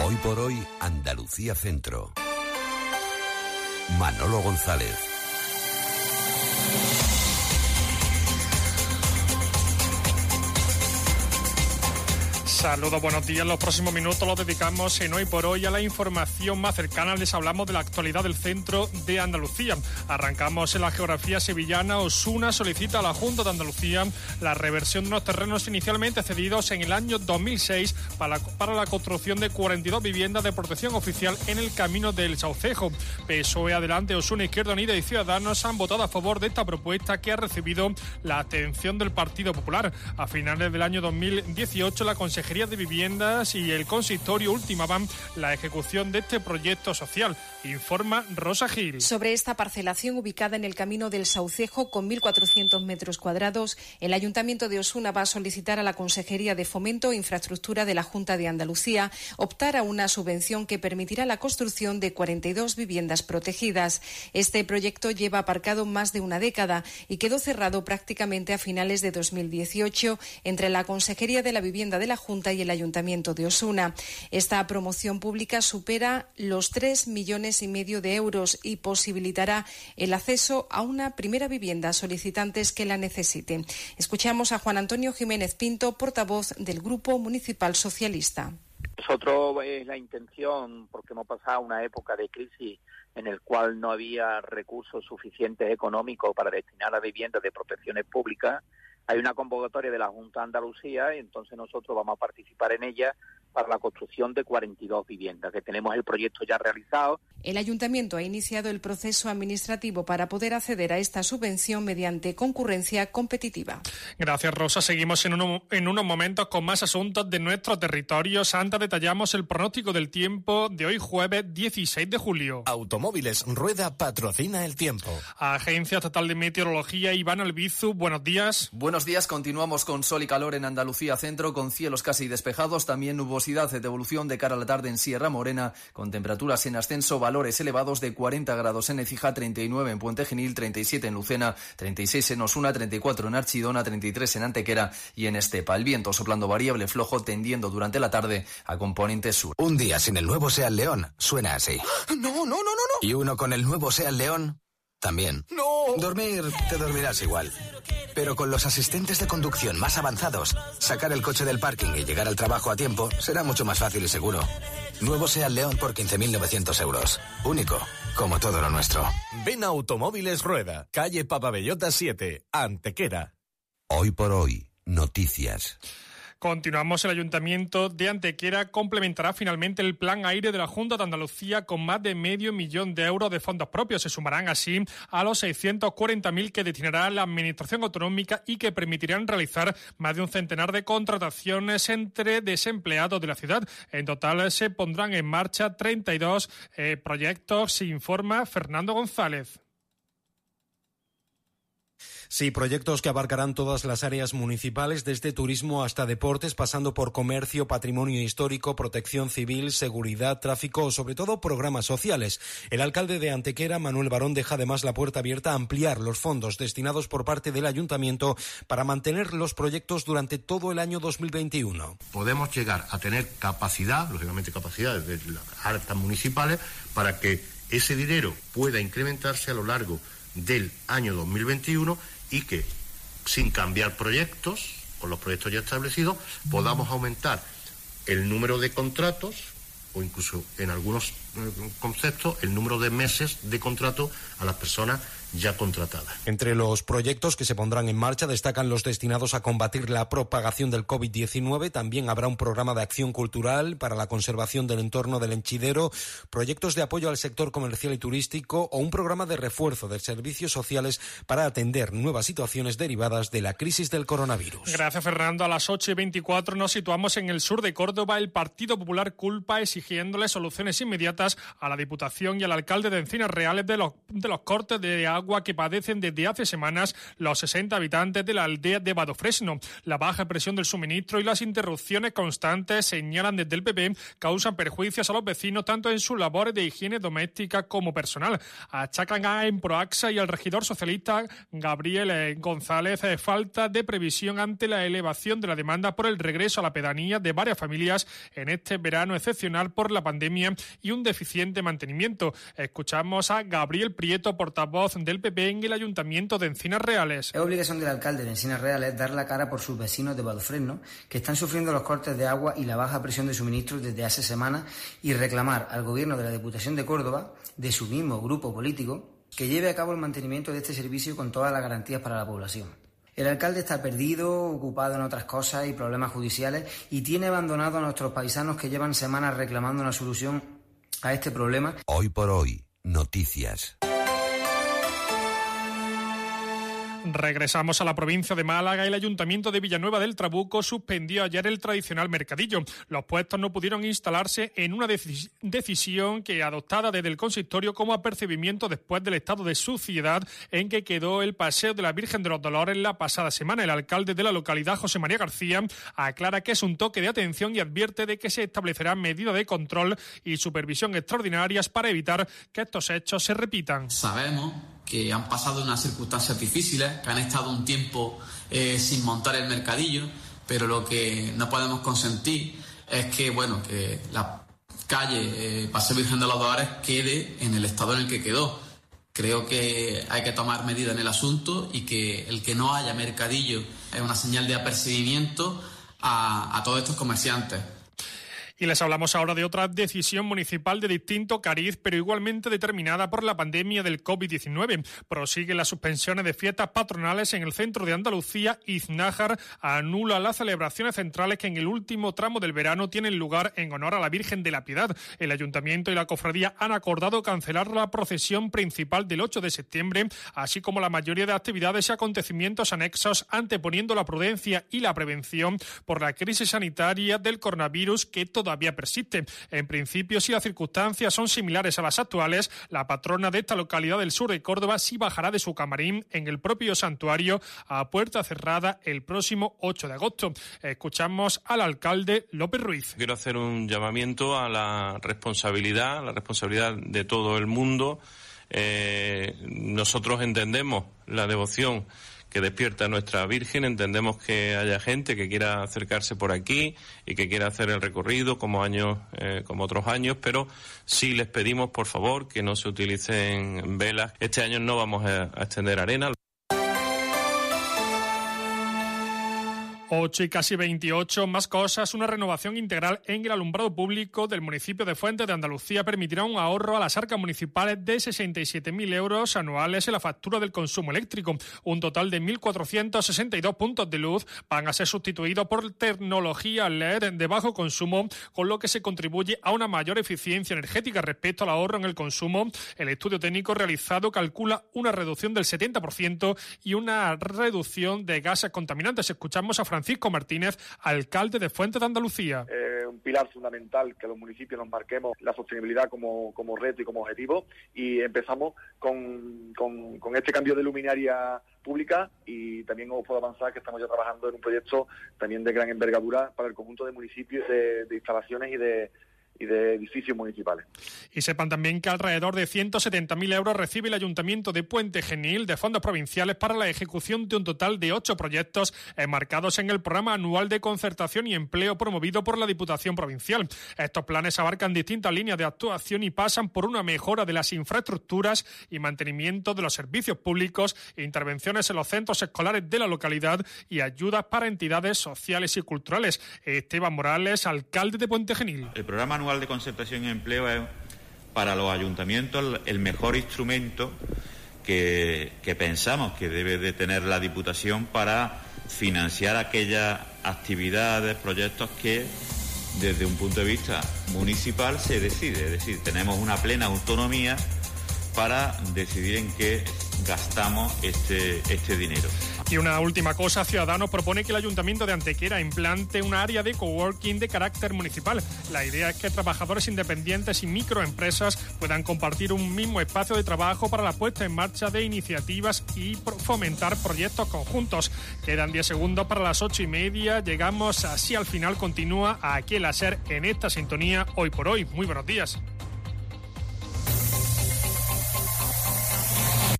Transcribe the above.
Hoy por hoy, Andalucía Centro. Manolo González. Saludos, buenos días. Los próximos minutos los dedicamos en Hoy por Hoy a la información más cercana. Les hablamos de la actualidad del centro de Andalucía. Arrancamos en la geografía sevillana. Osuna solicita a la Junta de Andalucía la reversión de unos terrenos inicialmente cedidos en el año 2006 para la construcción de 42 viviendas de protección oficial en el Camino del Saucejo. PSOE, Adelante, Osuna, Izquierda Unida y Ciudadanos han votado a favor de esta propuesta, que ha recibido la atención del Partido Popular. A finales del año 2018, la Consejería de Viviendas y el Consistorio ultimaban la ejecución de este proyecto social. Informa Rosa Gil. Sobre esta parcelación ubicada en el Camino del Saucejo, con 1.400 metros cuadrados, el Ayuntamiento de Osuna va a solicitar a la Consejería de Fomento e Infraestructura de la Junta de Andalucía optar a una subvención que permitirá la construcción de 42 viviendas protegidas. Este proyecto lleva aparcado más de una década y quedó cerrado prácticamente a finales de 2018 entre la Consejería de la Vivienda de la Junta y el Ayuntamiento de Osuna. Esta promoción pública supera los 3,5 millones de euros y posibilitará el acceso a una primera vivienda a solicitantes que la necesiten. Escuchamos a Juan Antonio Jiménez Pinto, portavoz del Grupo Municipal Socialista. Nosotros es la intención, porque hemos pasado una época de crisis en el cual no había recursos suficientes económicos para destinar a viviendas de protecciones públicas. Hay una convocatoria de la Junta de Andalucía y entonces nosotros vamos a participar en ella para la construcción de 42 viviendas, que tenemos el proyecto ya realizado. El Ayuntamiento ha iniciado el proceso administrativo para poder acceder a esta subvención mediante concurrencia competitiva. Gracias, Rosa. Seguimos en unos momentos con más asuntos de nuestro territorio. Antes detallamos el pronóstico del tiempo de hoy, jueves 16 de julio. Automóviles Rueda patrocina el tiempo. Agencia Estatal de Meteorología, Iván Albizu, buenos días. Buenos días, continuamos con sol y calor en Andalucía Centro, con cielos casi despejados, también nubosidad de evolución de cara a la tarde en Sierra Morena, con temperaturas en ascenso, valores elevados de 40 grados en Écija, 39 en Puente Genil, 37 en Lucena, 36 en Osuna, 34 en Archidona, 33 en Antequera y en Estepa. El viento soplando variable flojo, tendiendo durante la tarde a componente sur. Un día sin el nuevo Seat León suena así. No. Y uno con el nuevo Seat León también. ¡No! Dormir, te dormirás igual. Pero con los asistentes de conducción más avanzados, sacar el coche del parking y llegar al trabajo a tiempo será mucho más fácil y seguro. Nuevo Seat León por 15.900 euros. Único, como todo lo nuestro. Ven a Automóviles Rueda, calle Papabellota 7, Antequera. Hoy por hoy, noticias. Continuamos. El Ayuntamiento de Antequera complementará finalmente el Plan Aire de la Junta de Andalucía con más de $500 millones de fondos propios. Se sumarán así a los 640.000 que destinará la Administración Autonómica y que permitirán realizar más de un centenar de contrataciones entre desempleados de la ciudad. En total se pondrán en marcha 32 proyectos, informa Fernando González. Sí, proyectos que abarcarán todas las áreas municipales, desde turismo hasta deportes, pasando por comercio, patrimonio histórico, protección civil, seguridad, tráfico o sobre todo programas sociales. El alcalde de Antequera, Manuel Barón, deja además la puerta abierta a ampliar los fondos destinados por parte del ayuntamiento para mantener los proyectos durante todo el año 2021. Podemos llegar a tener capacidad, lógicamente capacidad de las arcas municipales, para que ese dinero pueda incrementarse a lo largo del año 2021 y que, sin cambiar proyectos, con los proyectos ya establecidos, podamos aumentar el número de contratos o incluso en algunos conceptos el número de meses de contrato a las personas ya contratadas. Entre los proyectos que se pondrán en marcha destacan los destinados a combatir la propagación del COVID-19. También habrá un programa de acción cultural para la conservación del entorno del Henchidero, proyectos de apoyo al sector comercial y turístico o un programa de refuerzo de servicios sociales para atender nuevas situaciones derivadas de la crisis del coronavirus. Gracias, Fernando. A las 8:24 nos situamos en el sur de Córdoba. El Partido Popular culpa exigiéndole soluciones inmediatas a la Diputación y al alcalde de Encinas Reales de los cortes de agua agua que padecen desde hace semanas los 60 habitantes de la aldea de Badofresno. La baja presión del suministro y las interrupciones constantes, señalan desde el PP, causan perjuicios a los vecinos tanto en sus labores de higiene doméstica como personal. Achacan a Emproaxa y al regidor socialista Gabriel González falta de previsión ante la elevación de la demanda por el regreso a la pedanía de varias familias en este verano excepcional por la pandemia y un deficiente mantenimiento. Escuchamos a Gabriel Prieto, portavoz del PP en el Ayuntamiento de Encinas Reales. Es obligación del alcalde de Encinas Reales dar la cara por sus vecinos de Badofresno, que están sufriendo los cortes de agua y la baja presión de suministros desde hace semanas, y reclamar al Gobierno de la Diputación de Córdoba, de su mismo grupo político, que lleve a cabo el mantenimiento de este servicio con todas las garantías para la población. El alcalde está perdido, ocupado en otras cosas y problemas judiciales, y tiene abandonado a nuestros paisanos que llevan semanas reclamando una solución a este problema. Hoy por hoy, noticias. Regresamos a la provincia de Málaga. El Ayuntamiento de Villanueva del Trabuco suspendió ayer el tradicional mercadillo. Los puestos no pudieron instalarse en una decisión que adoptada desde el consistorio como apercibimiento después del estado de suciedad en que quedó el Paseo de la Virgen de los Dolores la pasada semana. El alcalde de la localidad, José María García, aclara que es un toque de atención y advierte de que se establecerán medidas de control y supervisión extraordinarias para evitar que estos hechos se repitan. Sabemos que han pasado unas circunstancias difíciles, que han estado un tiempo sin montar el mercadillo, pero lo que no podemos consentir es que la calle Paseo Virgen de los Dolores quede en el estado en el que quedó. Creo que hay que tomar medidas en el asunto y que el que no haya mercadillo es una señal de apercibimiento a todos estos comerciantes. Y les hablamos ahora de otra decisión municipal de distinto cariz, pero igualmente determinada por la pandemia del COVID-19. Prosiguen las suspensiones de fiestas patronales en el centro de Andalucía. Iznájar anula las celebraciones centrales que en el último tramo del verano tienen lugar en honor a la Virgen de la Piedad. El Ayuntamiento y la Cofradía han acordado cancelar la procesión principal del 8 de septiembre, así como la mayoría de actividades y acontecimientos anexos, anteponiendo la prudencia y la prevención por la crisis sanitaria del coronavirus que todavía persiste. En principio, si las circunstancias son similares a las actuales, la patrona de esta localidad del sur de Córdoba sí bajará de su camarín en el propio santuario a puerta cerrada el próximo 8 de agosto. Escuchamos al alcalde López Ruiz. Quiero hacer un llamamiento a la responsabilidad de todo el mundo. Nosotros entendemos la devoción que despierta nuestra Virgen, entendemos que haya gente que quiera acercarse por aquí y que quiera hacer el recorrido como otros años, pero sí les pedimos por favor que no se utilicen velas. Este año no vamos a extender arena. 8 y casi 28, más cosas. Una renovación integral en el alumbrado público del municipio de Fuentes de Andalucía permitirá un ahorro a las arcas municipales de 67.000 euros anuales en la factura del consumo eléctrico. Un total de 1.462 puntos de luz van a ser sustituidos por tecnología LED de bajo consumo, con lo que se contribuye a una mayor eficiencia energética respecto al ahorro en el consumo. El estudio técnico realizado calcula una reducción del 70% y una reducción de gases contaminantes. Escuchamos a Francisco Martínez, alcalde de Fuentes de Andalucía. Un pilar fundamental que los municipios nos marquemos la sostenibilidad como reto y como objetivo, y empezamos con este cambio de luminaria pública, y también os puedo avanzar que estamos ya trabajando en un proyecto también de gran envergadura para el conjunto de municipios de instalaciones y de edificios municipales. Y sepan también que alrededor de 170.000 euros recibe el Ayuntamiento de Puente Genil de fondos provinciales para la ejecución de un total de 8 proyectos enmarcados en el Programa Anual de Concertación y Empleo promovido por la Diputación Provincial. Estos planes abarcan distintas líneas de actuación y pasan por una mejora de las infraestructuras y mantenimiento de los servicios públicos, intervenciones en los centros escolares de la localidad y ayudas para entidades sociales y culturales. Esteban Morales, alcalde de Puente Genil. El Programa Anual de Concertación y Empleo es para los ayuntamientos el mejor instrumento que pensamos que debe de tener la Diputación para financiar aquellas actividades, proyectos que desde un punto de vista municipal se decide. Es decir, tenemos una plena autonomía para decidir en qué gastamos este dinero. Y una última cosa, Ciudadanos propone que el Ayuntamiento de Antequera implante un área de coworking de carácter municipal. La idea es que trabajadores independientes y microempresas puedan compartir un mismo espacio de trabajo para la puesta en marcha de iniciativas y fomentar proyectos conjuntos. Quedan 10 segundos para las 8:30. Llegamos así al final. Continúa aquí el SER en esta sintonía Hoy por Hoy. Muy buenos días.